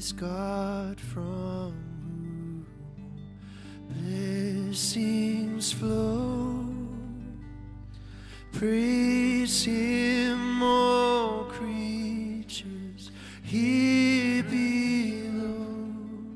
God from whom blessings flow. Praise Him, all creatures here below.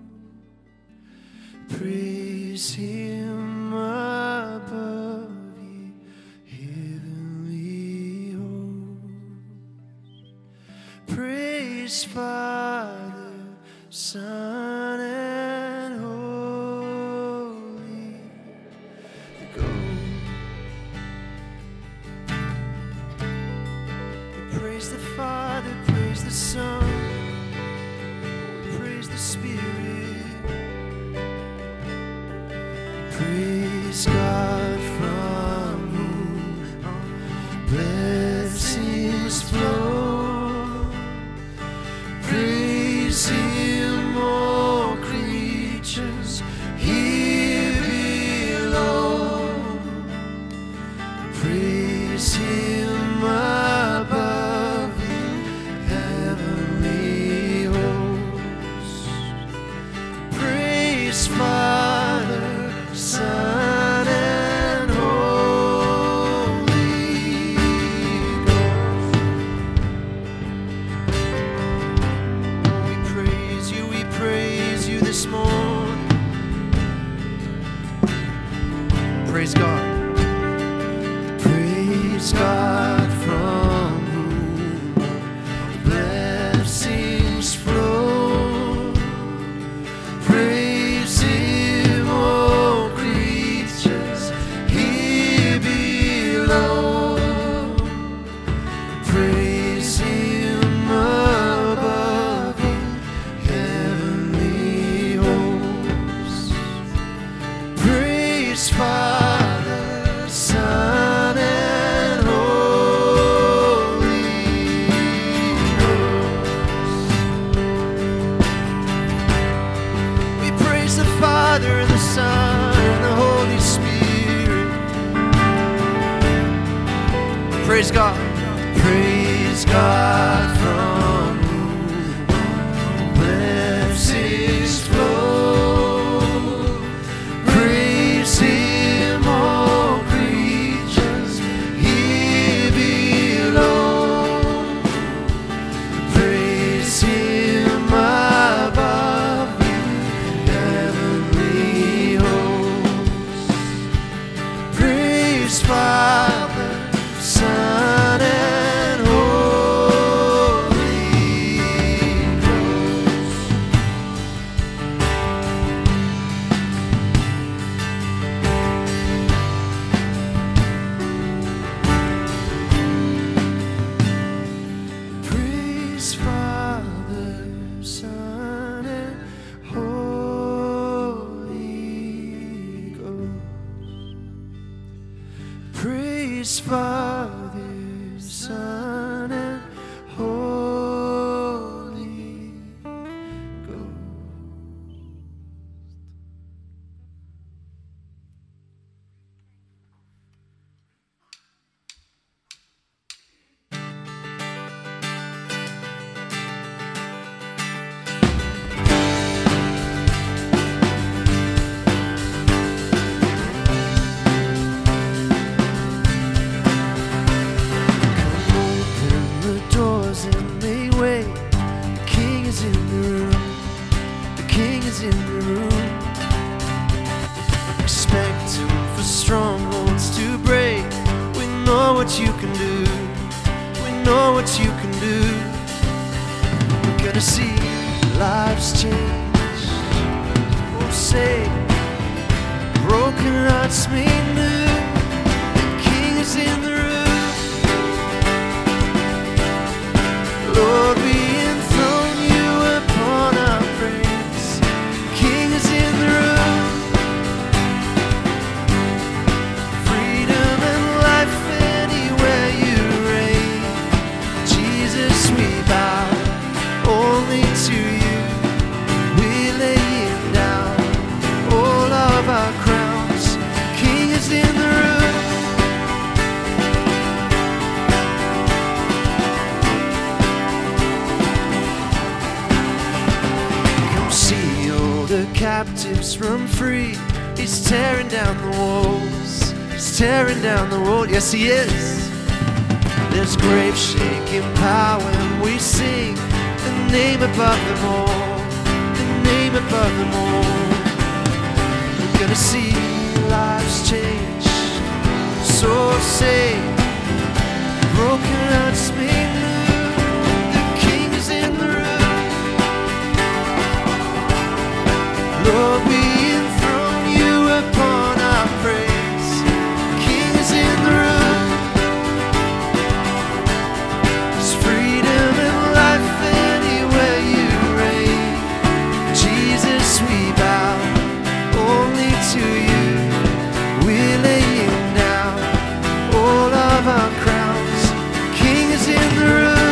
Praise Him above, ye heavenly hosts. Praise Father, Son, and Holy Ghost. We praise the Father, praise the Son, we praise the Spirit. Praise God from whom all blessings flow. Praise Him, all creatures here below. Praise Him above, ye heavenly hosts. Praise Father, Son, and Holy Ghost. We praise you this morning. Praise God. Praise God from whom blessings flow. Praise Him, all creatures here below. Praise Him above, ye heavenly hosts. Praise Father, Son, and Holy Ghost. We praise the Father and the Son and the Holy Spirit. Praise God. Praise God from whom blessings flow. Praise Him, all creatures here below. Praise Him above, ye heavenly hosts. Praise Father, Son, and Holy Ghost. Praise Father, Son, and Holy Ghost. Praise Father, Son, and Holy Ghost. Open the doors and make way. The King is in the room. The King is in the room. Expect Him for strongholds to break. We know what you can do. We know what you can do. We're gonna see lives change. Oh, say, broken hearts made new. The King is in the room. Lord, we enthrone you upon our praise. King is in the room. Freedom and life anywhere you reign. Jesus, we bow only to you. We lay Him down all of our crowns. King is in the room. the captives run free. He's tearing down the walls. He's tearing down the wall. Yes, he is. There's grave-shaking power when we sing the name above them all. The name above them all. We're gonna see lives change, souls saved, broken hearts made new. The King is in the room. Lord, we enthrone you upon our praise. King is in the room. There's freedom and life anywhere you reign. Jesus, we bow only to you. We're laying down all of our crowns. King is in the room.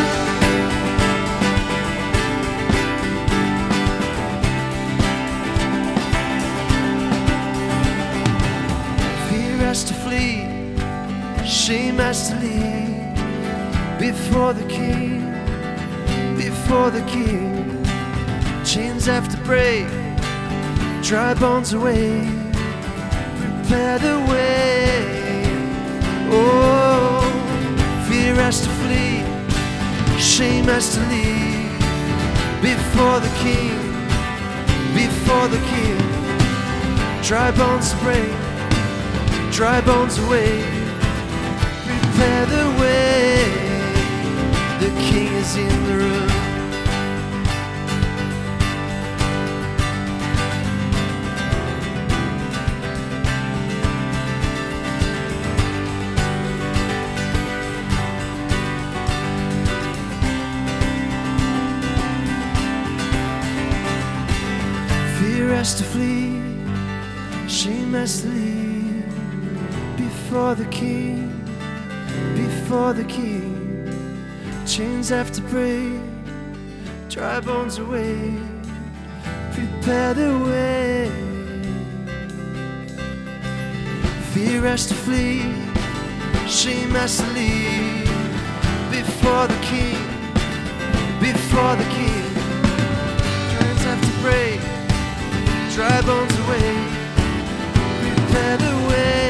Fear has to flee, shame has to leave before the King, before the King. Chains have to break, dry bones away, prepare the way. Oh, fear has to flee, shame has to leave before the King, before the King. Dry bones to break, dry bones away, prepare the way. The King is in the room. Fear has to flee, shame has to leave before the King, before the King. Chains have to break, dry bones away, prepare the way. Fear has to flee, shame has to leave before the King, before the King. Chains have to break, dry bones away, prepare the way.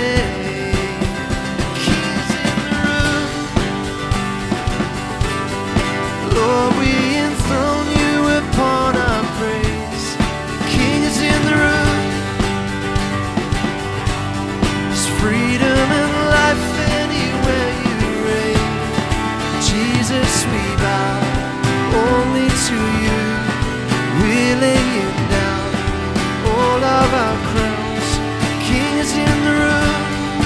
King's in the room. Lord, we enthrone you upon our praise. King is in the room. There's freedom and life anywhere you reign. Jesus, we bow only to you. We're laying down all of our crowns. King is in the room.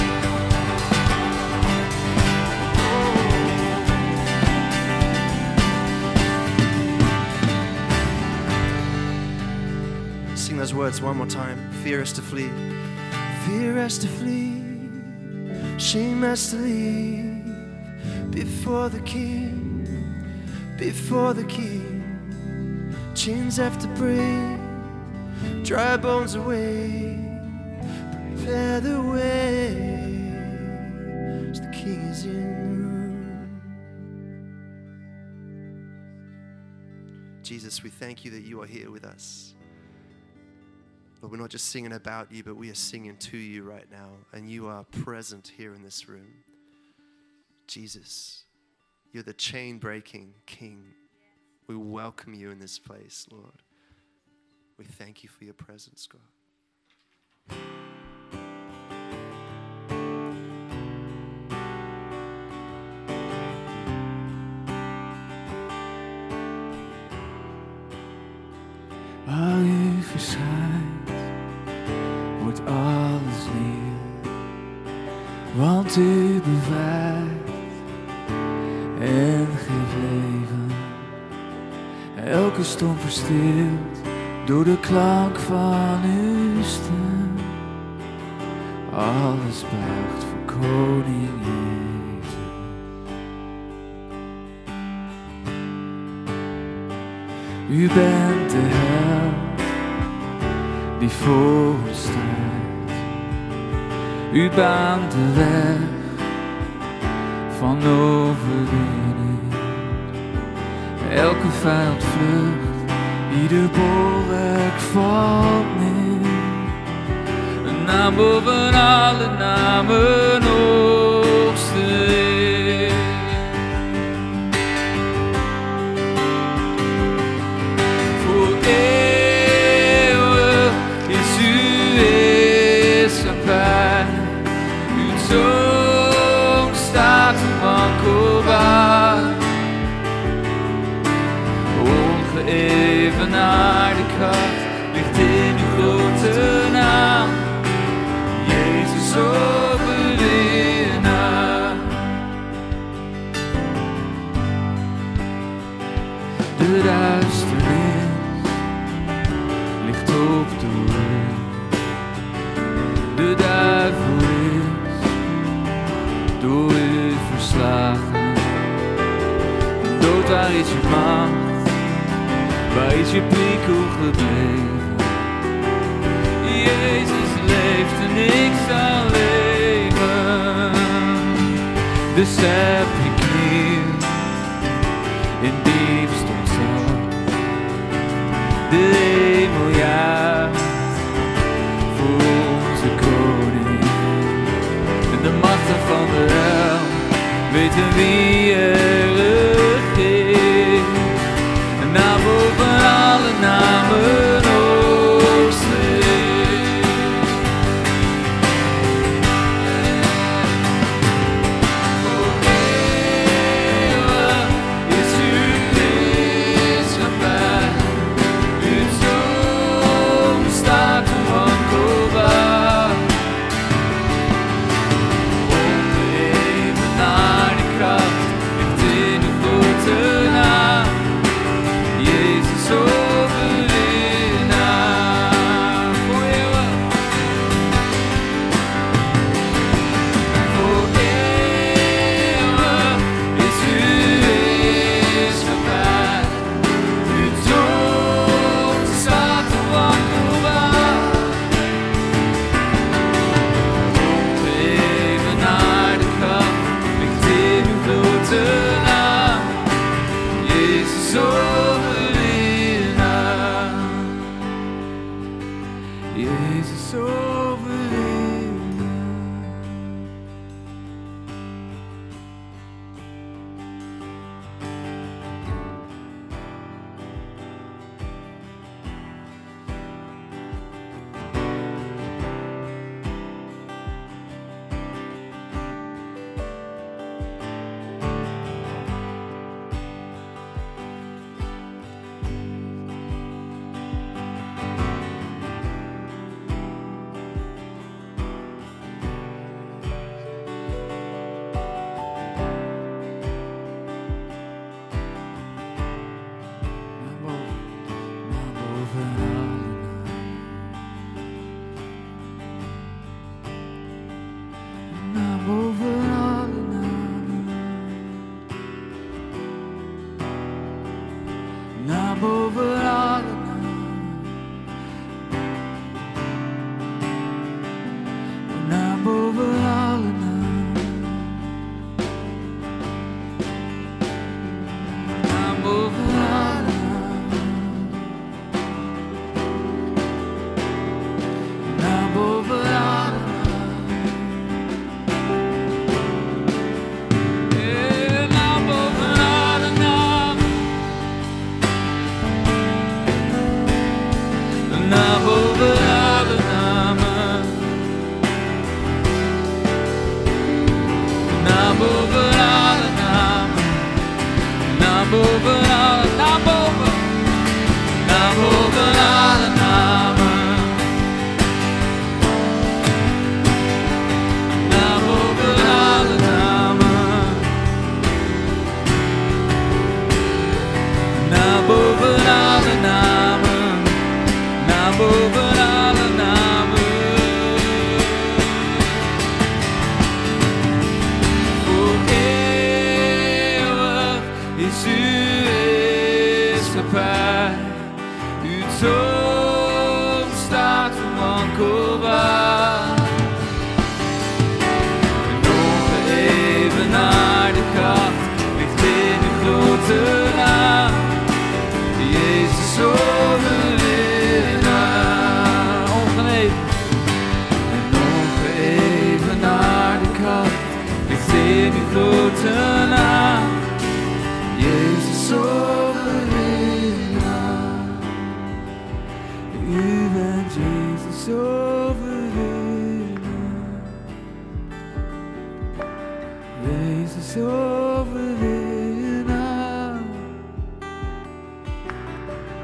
Sing those words one more time. Fear has to flee. Fear has to flee. Shame has to leave before the King, before the King. Chains have to break, dry bones away, prepare the way. The King is in the room. Jesus, we thank you that you are here with us. Lord, we're not just singing about you, but we are singing to you right now, and you are present here in this room. Jesus, you're the chain-breaking King. We welcome you in this place, Lord. We thank you for your presence, God. Waar u verschijnt, wordt alles nieuw. Want u bevrijdt en geeft leven. Elke storm verstilt door de klank van uw stem. Alles buigt voor koning Jezus. U bent de held die voor ons staat. U baant de weg van overwinning. Elke vijand vlucht Ieder bolwerk valt neer. Een naam boven alle namen, hoogste Heer. Voor eeuwig is uw heerschappij. Uw troon staat onwankelbaar. Ongeëvenaarde kracht ligt in uw grote naam. Jezus overwinnaar. De duisternis ligt op de lucht. De duivel is door u verslagen. Dood, waar is je macht? Waar is je prikkel gebleven? Jezus leeft en ik zal leven. Dus heb je knielt in diepst ontzag. De hemel juicht voor onze koning. En de machten van de hel weten wie er regeert. En na boven alle namen, hoogste Heer. Voor eeuwig is uw heerschappij. Uw troon staat onwankelbaar. Ongeëvenaarde kracht ligt in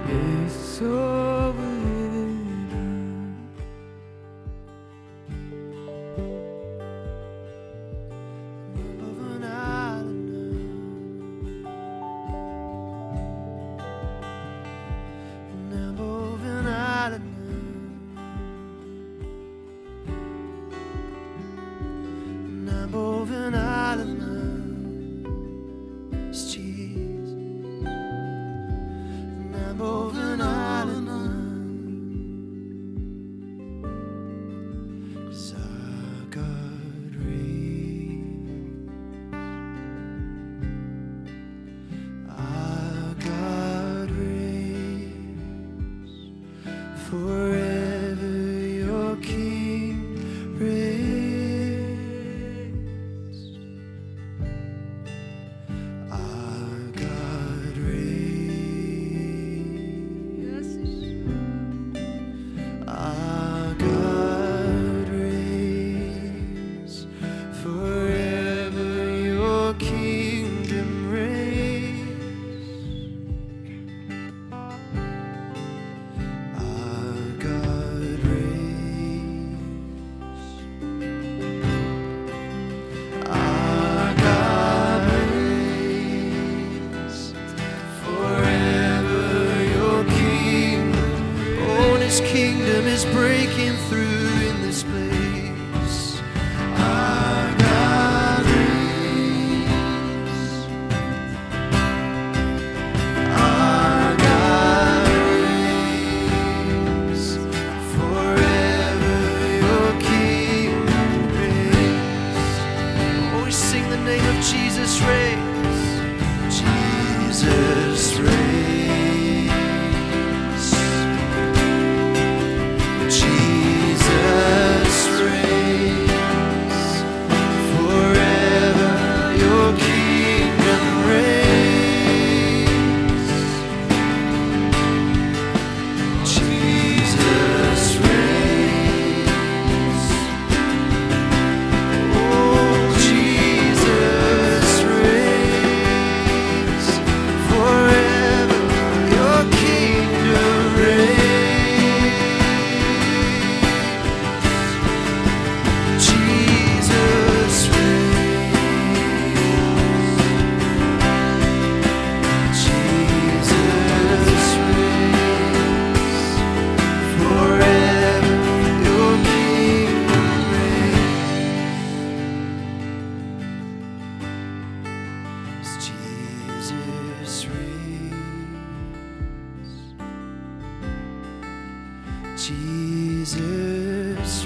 Jesus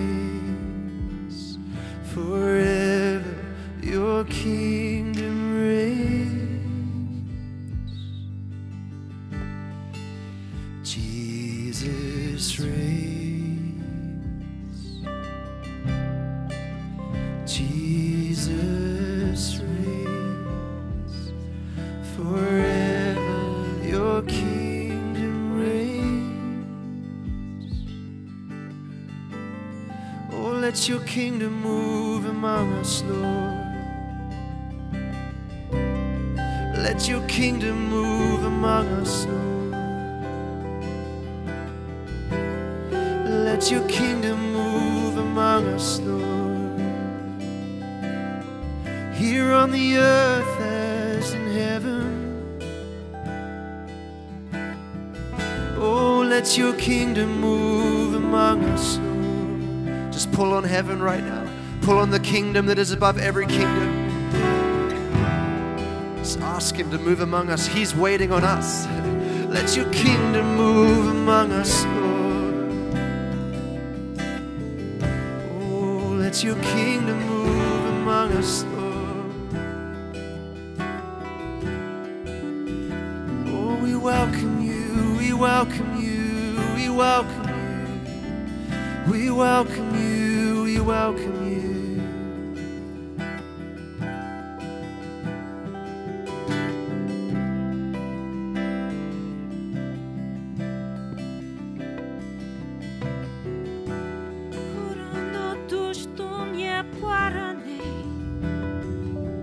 reigns forever, your kingdom reigns. Jesus reigns. Jesus reigns forever, your kingdom reigns. Oh, let your kingdom move among us, Lord. Let your kingdom move among us, Lord. Let your kingdom move among us, Lord. Here on the earth as in heaven. Oh, let your kingdom move among us, Lord. Just pull on heaven right now. Pull on the kingdom that is above every kingdom. Just ask him to move among us. He's waiting on us. Let your kingdom move among us, Lord. Oh, let your kingdom move among us, Lord. Oh, we welcome you, we welcome you, we welcome you. We welcome you, we welcome you.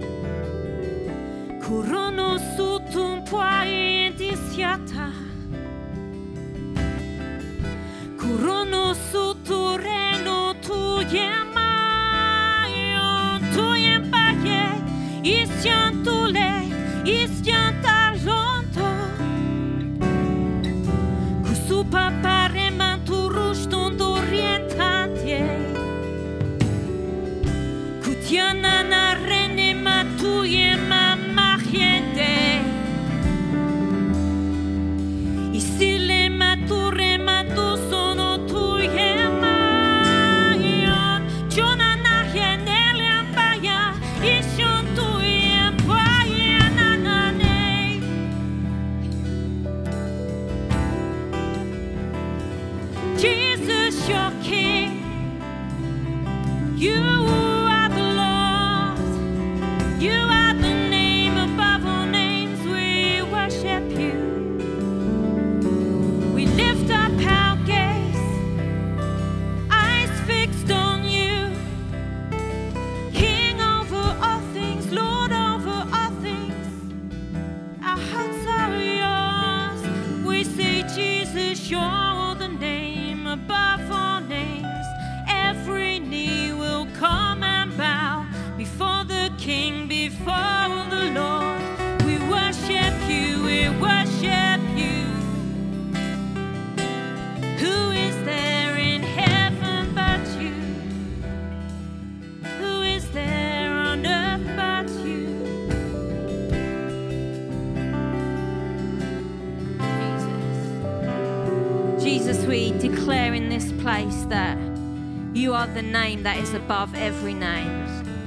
Kurono sutum poa indisiata Jesus, we declare in this place that you are the name that is above every name.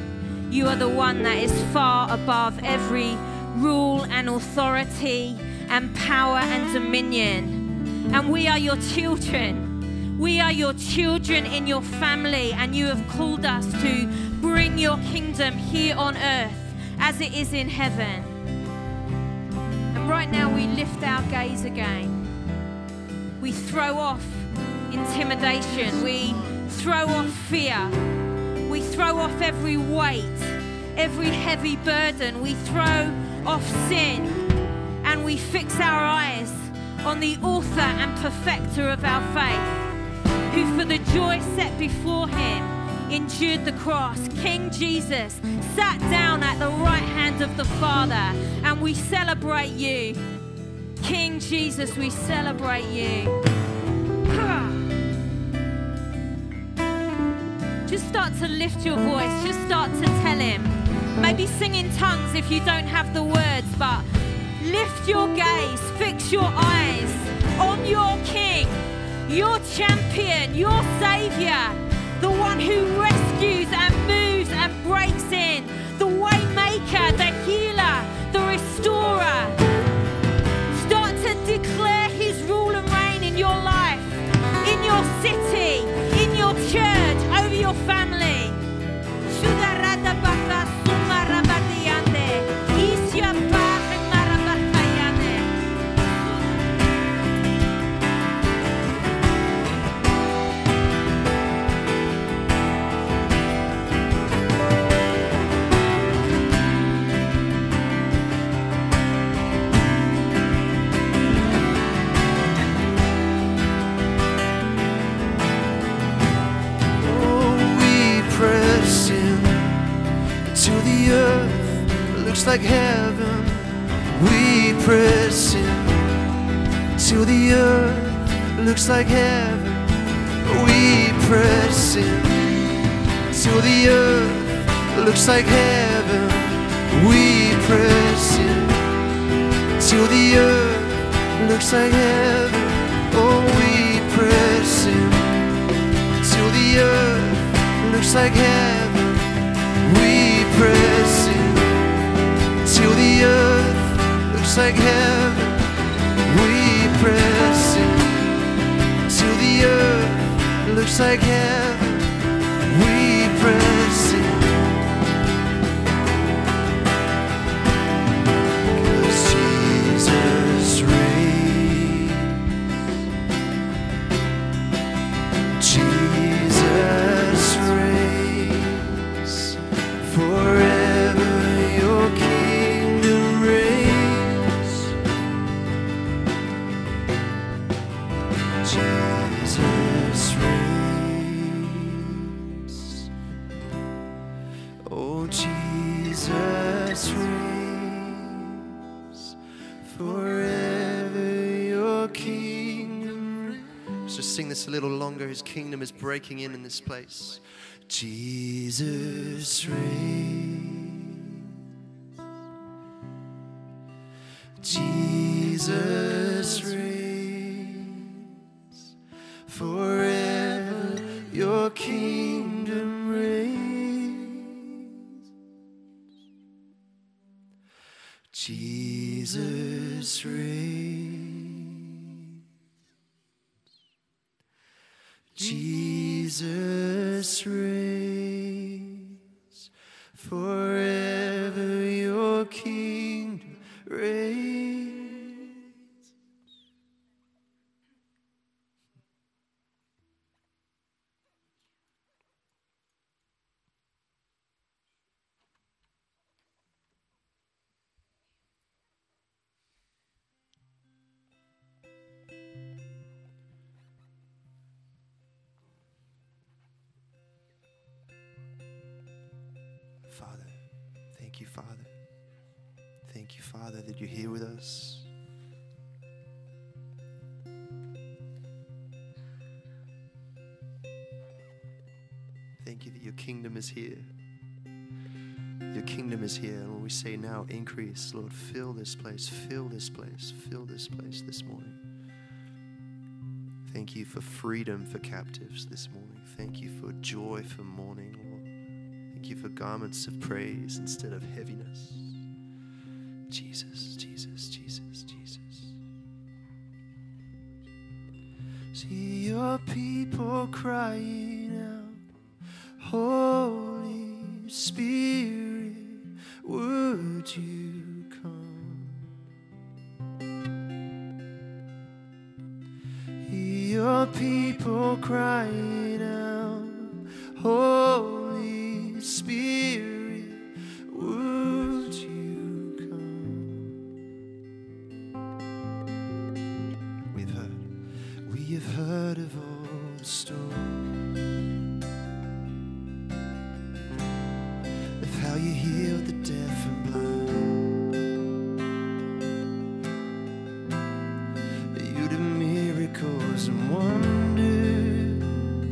You are the one that is far above every rule and authority and power and dominion. And we are your children. We are your children in your family, and you have called us to bring your kingdom here on earth as it is in heaven. And right now we lift our gaze again. We throw off intimidation. We throw off fear. We throw off every weight, every heavy burden. We throw off sin, and we fix our eyes on the author and perfecter of our faith, who for the joy set before him endured the cross. King Jesus sat down at the right hand of the Father, and we celebrate you. King Jesus, we celebrate you. Just start to lift your voice. Just start to tell him. Maybe sing in tongues if you don't have the words, but lift your gaze, fix your eyes on your King, your champion, your Savior, the one who rescues and moves and breaks in, the way maker, the healer, the restorer. Start to declare his rule and reign in your life, in your city, in your church, over your family. Looks like heaven. We press in till the earth looks like heaven. We press in till the earth looks like heaven. We press in till the earth looks like heaven. Oh, we press in till the earth looks like heaven. We press in till the earth looks like heaven. We press in till the earth looks like heaven. We press in, 'cause Jesus reigns. Jesus reigns forever. Your kingdom reigns. Jesus reigns. Let's just sing this a little longer. His kingdom is breaking in this place. Jesus reigns. Jesus reigns. Forever your kingdom reigns. Jesus reigns. Jesus reigns. Forever your kingdom reigns. Father, thank you, Father. Thank you, Father, that you're here with us. Thank you that your kingdom is here. Your kingdom is here. And when we say now, increase, Lord, fill this place, fill this place, fill this place this morning. Thank you for freedom for captives this morning. Thank you for joy for mourning, Lord. Thank you for garments of praise instead of heaviness. Jesus, Jesus, Jesus, Jesus. See your people crying out, Holy Spirit, would you come? Hear your people crying out, Holy Spirit, would you come? We have heard of all the stories of how you healed the deaf and blind. You did miracles and wonders.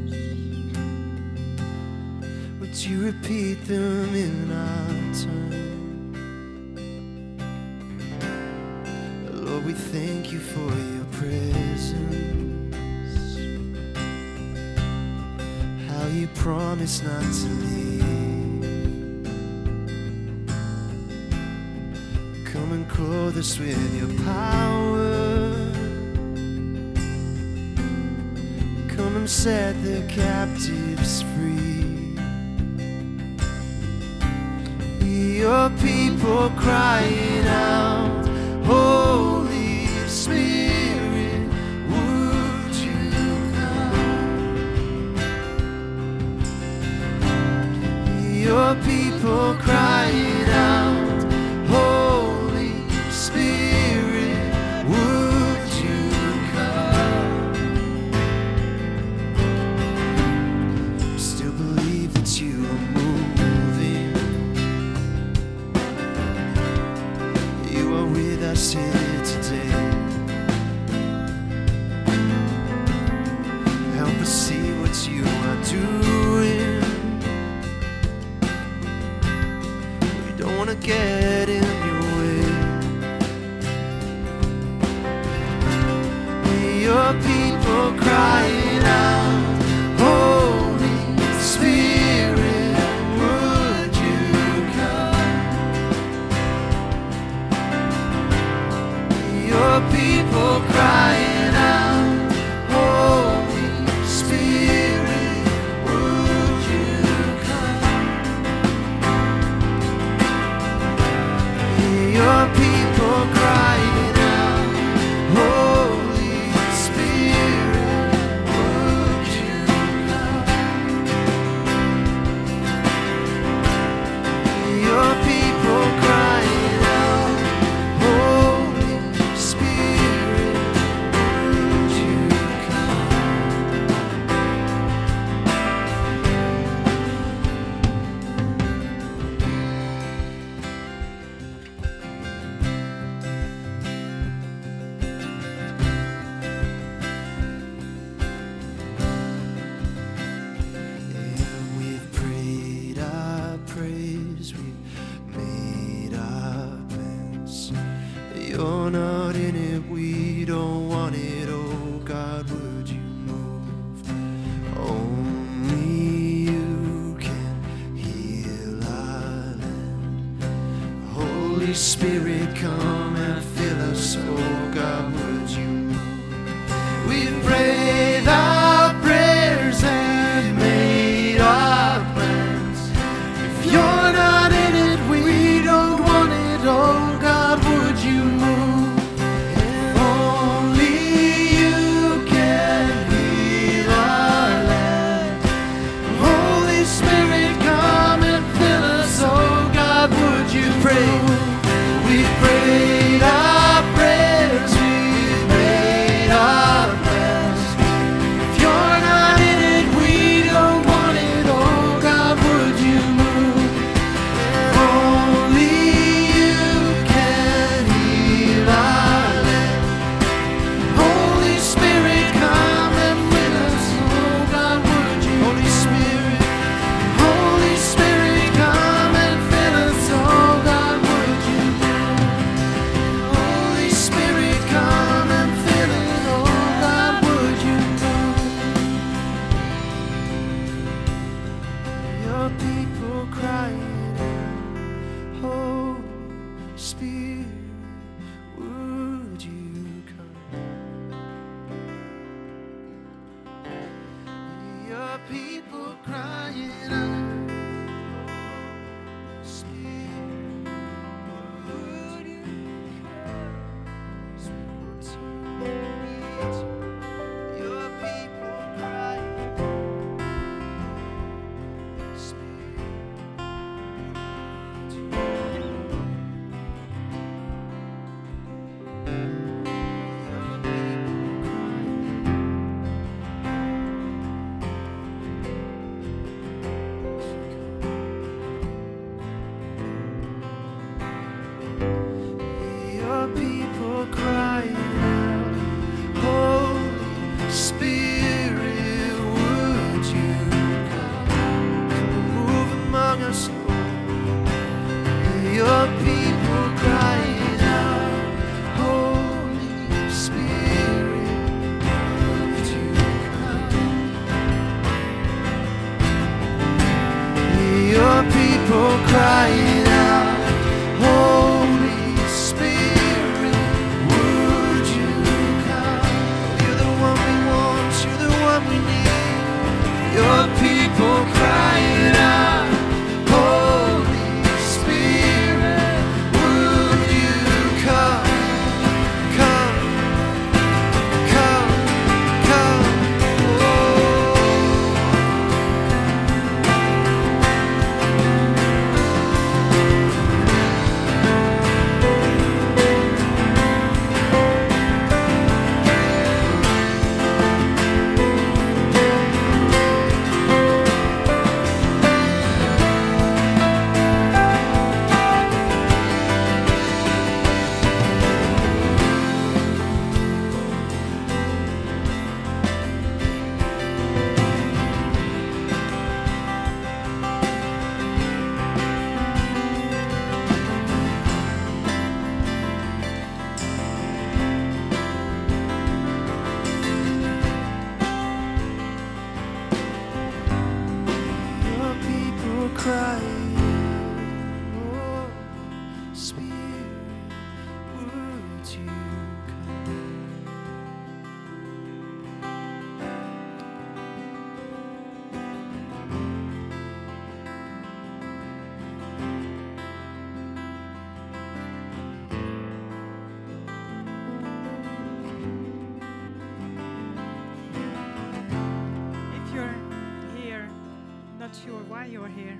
Would you repeat them in our time? Lord, we thank you for your presence. How you promised not to leave. Come and clothe us with your power. Come and set the captives free. Your people crying out, Holy Spirit, would you come? Your people crying out, Holy Spirit, would you come? Still believe that you are moving. You are with us here today. Help us see what you are doing. We don't want to get in your way. Your people crying out, Holy Spirit, would you come? Your people crying out, Holy Spirit, would you come? Your people crying out, Holy Spirit, would Spirit, come and fill us, oh God, would you move? We've prayed our prayers and made our plans. If you're not in it, we don't want it, oh God, would you move? Only you can heal our land. Holy Spirit, come and fill us, oh God, would you pray? We prayed our prayers, we've made our plans. If you're not in it, we don't want it, oh God, would you move? Only you can heal our land. Holy Spirit, come and fill us, oh God, would you? Holy Spirit, come and fill us, oh God, would you? Holy Spirit, come and fill it, oh God, would you move? Your people crying out, Holy Spirit, would you come? Your people crying out, Spirit, would you your people cry, Spirit, your people crying out, Holy Spirit, would you come and move among us, Lord? Your people crying out, Holy Spirit, would you come? Your people crying out, Holy Spirit, would you come? You're the one we want, you're the one we need. Your people crying out, Holy Spirit, would you come? Come, come, come, oh. Your people crying, oh, Spirit, would you come? If you're here, not sure why you're here,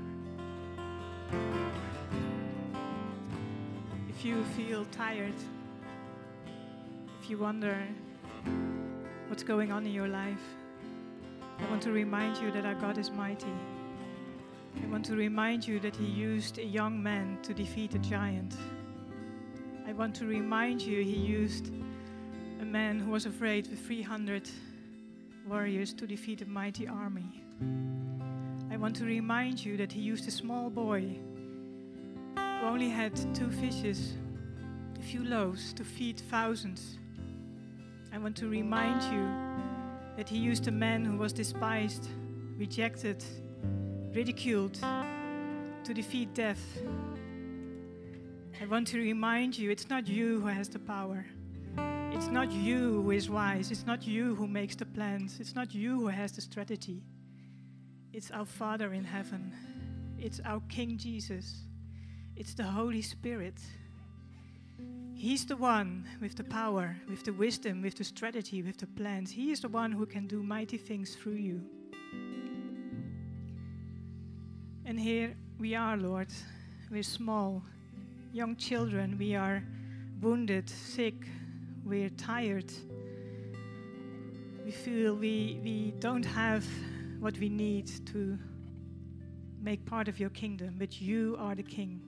if you feel tired, if you wonder what's going on in your life, I want to remind you that our God is mighty. I want to remind you that He used a young man to defeat a giant. I want to remind you He used a man who was afraid with 300 warriors to defeat a mighty army. I want to remind you that He used a small boy who only had 2 fishes, a few loaves to feed thousands. I want to remind you that He used a man who was despised, rejected, ridiculed to defeat death. I want to remind you, it's not you who has the power. It's not you who is wise. It's not you who makes the plans. It's not you who has the strategy. It's our Father in heaven. It's our King Jesus. It's the Holy Spirit. He's the one with the power, with the wisdom, with the strategy, with the plans. He is the one who can do mighty things through you. And here we are, Lord. We're small, young children. We are wounded, sick. We're tired. We feel we don't have what we need to make part of your kingdom, but you are the King.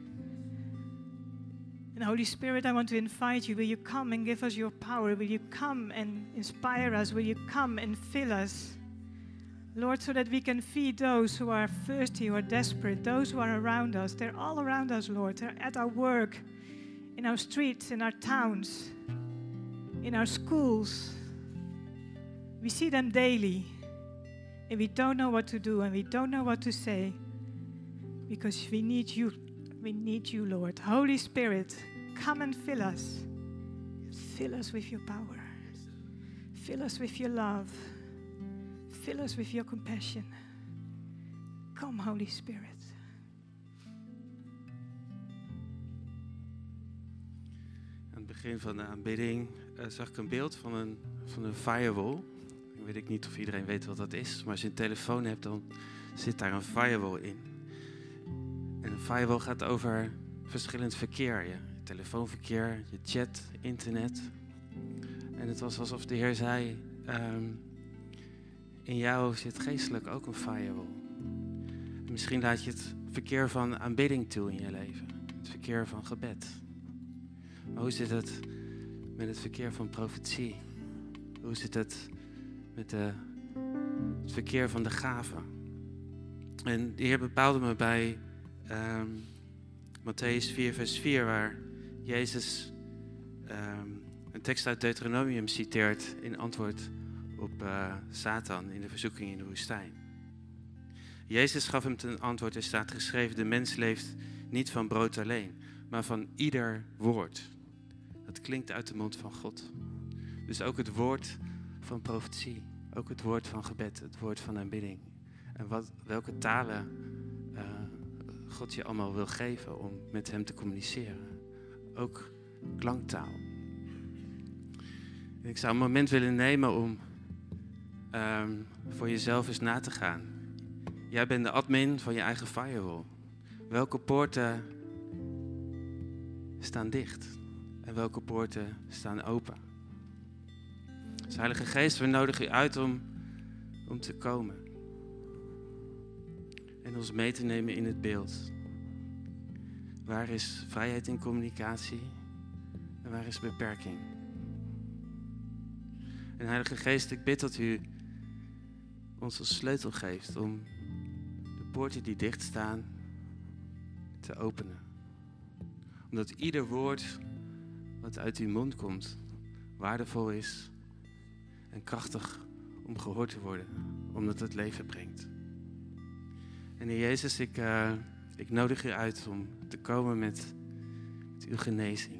And Holy Spirit, I want to invite you. Will you come and give us your power? Will you come and inspire us? Will you come and fill us? Lord, so that we can feed those who are thirsty, who are desperate, those who are around us. They're all around us, Lord. They're at our work, in our streets, in our towns, in our schools. We see them daily, and we don't know what to do, and we don't know what to say, because we need you. We need you, Lord. Holy Spirit, come and fill us. Fill us with your power. Fill us with your love. Fill us with your compassion. Come, Holy Spirit. Aan het begin van de aanbidding zag ik een beeld van een firewall. Ik weet niet of iedereen weet wat dat is, maar als je een telefoon hebt, dan zit daar een firewall in. En een firewall gaat over verschillend verkeer. Je telefoonverkeer, je chat, internet. En het was alsof de Heer zei, in jou zit geestelijk ook een firewall. En misschien laat je het verkeer van aanbidding toe in je leven. Het verkeer van gebed. Maar hoe zit het met het verkeer van profetie? Hoe zit het met het verkeer van de gaven? En de Heer bepaalde me bij Mattheüs 4 vers 4, waar Jezus een tekst uit Deuteronomium citeert in antwoord op Satan in de verzoeking in de woestijn. Jezus gaf hem ten antwoord, er staat geschreven, de mens leeft niet van brood alleen, maar van ieder woord. Dat klinkt uit de mond van God. Dus ook het woord van profetie, ook het woord van gebed, het woord van aanbidding. En welke talen God je allemaal wil geven om met hem te communiceren. Ook klanktaal. En ik zou een moment willen nemen om voor jezelf eens na te gaan. Jij bent de admin van je eigen firewall. Welke poorten staan dicht? En welke poorten staan open? Dus Heilige Geest, we nodigen u uit om te komen. En ons mee te nemen in het beeld. Waar is vrijheid in communicatie? En waar is beperking? En Heilige Geest, ik bid dat u ons een sleutel geeft om de poorten die dicht staan te openen. Omdat ieder woord wat uit uw mond komt waardevol is en krachtig om gehoord te worden, omdat het leven brengt. En Heer Jezus, ik nodig u uit om te komen met uw genezing.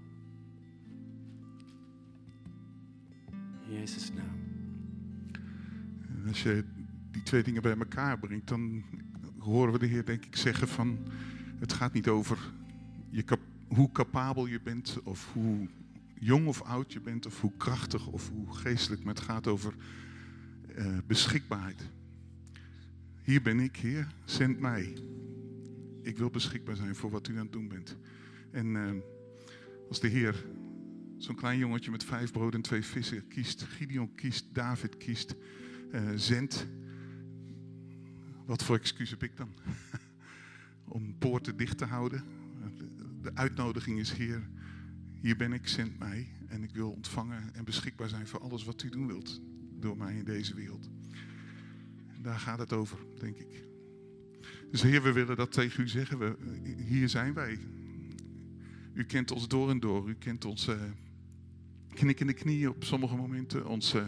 In Jezus' naam. En als je die twee dingen bij elkaar brengt, dan horen we de Heer denk ik zeggen van, het gaat niet over hoe capabel je bent, of hoe jong of oud je bent, of hoe krachtig of hoe geestelijk, maar het gaat over beschikbaarheid. Hier ben ik, Heer, zend mij. Ik wil beschikbaar zijn voor wat u aan het doen bent. En als de Heer zo'n klein jongetje met 5 broden en 2 vissen kiest, Gideon kiest, David kiest, zendt, wat voor excuus heb ik dan? Om poorten dicht te houden. De uitnodiging is, Heer, hier ben ik, zend mij. En ik wil ontvangen en beschikbaar zijn voor alles wat u doen wilt door mij in deze wereld. Daar gaat het over, denk ik. Dus Heer, we willen dat tegen u zeggen. Hier zijn wij. U kent ons door en door. U kent onze knikkende knieën op sommige momenten. Onze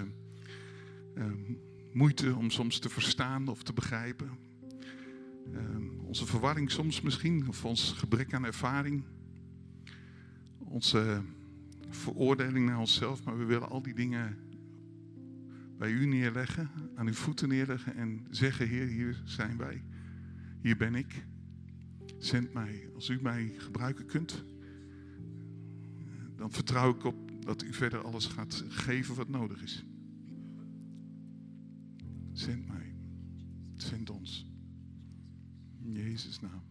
moeite om soms te verstaan of te begrijpen. Onze verwarring soms misschien. Of ons gebrek aan ervaring. onze veroordeling naar onszelf, maar we willen al die dingen bij u neerleggen, aan uw voeten neerleggen en zeggen, Heer, hier zijn wij. Hier ben ik. Zend mij. Als u mij gebruiken kunt, dan vertrouw ik op dat u verder alles gaat geven wat nodig is. Zend mij. Zend ons. In Jezus' naam.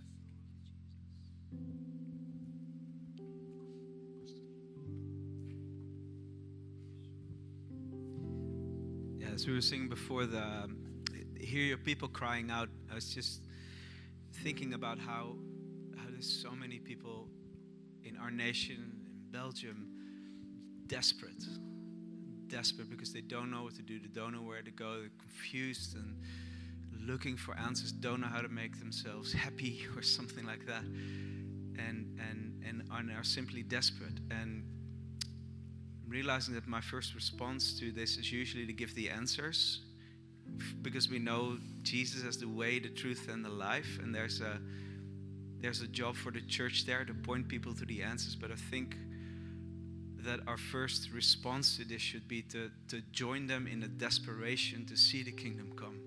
Yeah, as we were singing before, hear your people crying out. I was just thinking about how there's so many people in our nation, in Belgium, desperate because they don't know what to do, they don't know where to go, they're confused and looking for answers, don't know how to make themselves happy or something like that, and are simply desperate. And realizing that my first response to this is usually to give the answers, because we know Jesus as the way, the truth, and the life, and there's a job for the church there to point people to the answers. But I think that our first response to this should be to join them in a desperation to see the kingdom come.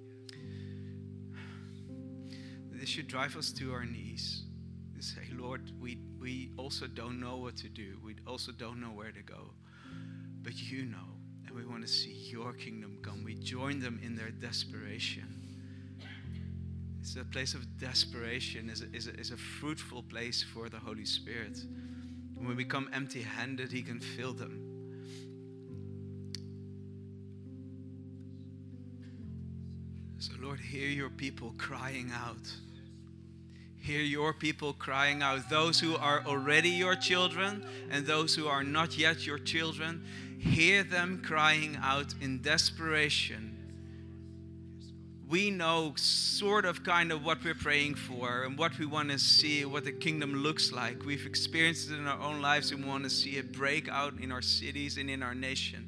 This should drive us to our knees. To say, Lord, we also don't know what to do. We also don't know where to go. But you know, and we want to see your kingdom come. We join them in their desperation. It's a place of desperation, is a fruitful place for the Holy Spirit. When we become empty-handed, He can fill them. So Lord, hear your people crying out. Hear your people crying out. Those who are already your children and those who are not yet your children, hear them crying out in desperation. We know sort of kind of what we're praying for and what we want to see, what the kingdom looks like. We've experienced it in our own lives and we want to see it break out in our cities and in our nation.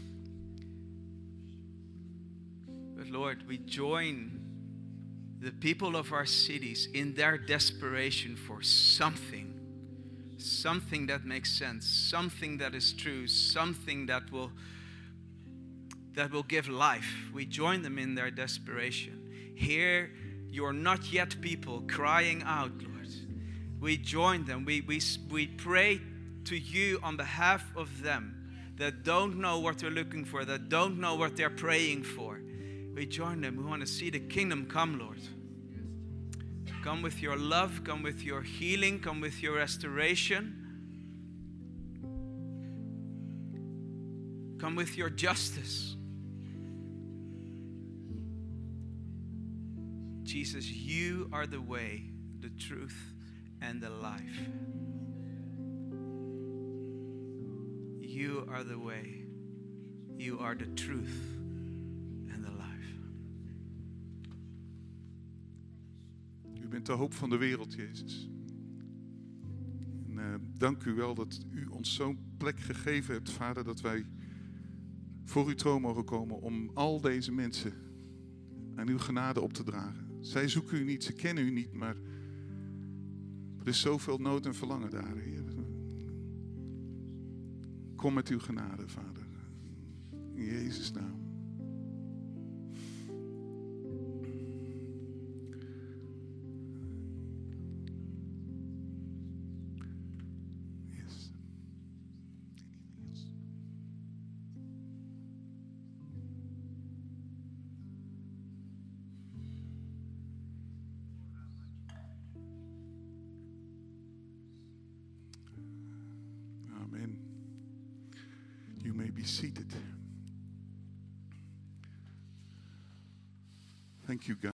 But Lord, we join the people of our cities in their desperation for something that makes sense, something that is true, something that will give life. We join them in their desperation. Hear your not yet people crying out, Lord. We join them. We pray to you on behalf of them that don't know what they're looking for, that don't know what they're praying for. We join them. We want to see the kingdom come, Lord. Come with your love, come with your healing, come with your restoration. Come with your justice. Jesus, you are the way, the truth, and the life. You are the way. You are the truth and the life. U bent de hoop van de wereld, Jezus. En dank u wel dat u ons zo'n plek gegeven hebt, Vader, dat wij voor uw troon mogen komen om al deze mensen aan uw genade op te dragen. Zij zoeken u niet, ze kennen u niet, maar er is zoveel nood en verlangen daar, Heer. Kom met uw genade, Vader. In Jezus' naam. Yes. Amen. You may be seated. Thank you, God.